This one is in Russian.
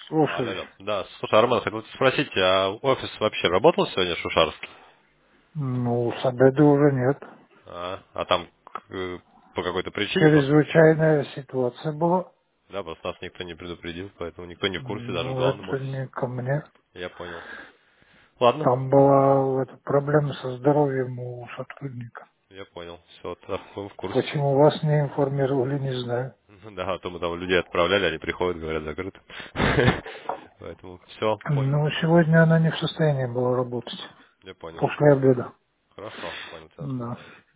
Алло, Слушай, алло. Да, слушай, Армен, хотел тебя спросить, а офис вообще работал сегодня шушарский? ну, с обеда уже нет. А там по какой-то причине просто? Чрезвычайная ситуация была. Да, просто нас никто не предупредил, поэтому никто не в курсе, даже в Ну, главном это офисе. не ко мне. Я понял. Ладно, Там была проблема со здоровьем у сотрудника. я понял. Все, тогда мы в курсе. Почему вас не информировали, не знаю. Да, а то мы там людей отправляли, они приходят, говорят, закрыто. Поэтому все, понял. Но сегодня она не в состоянии была работать. Я понял. После обеда. Хорошо, понял тебя. Да.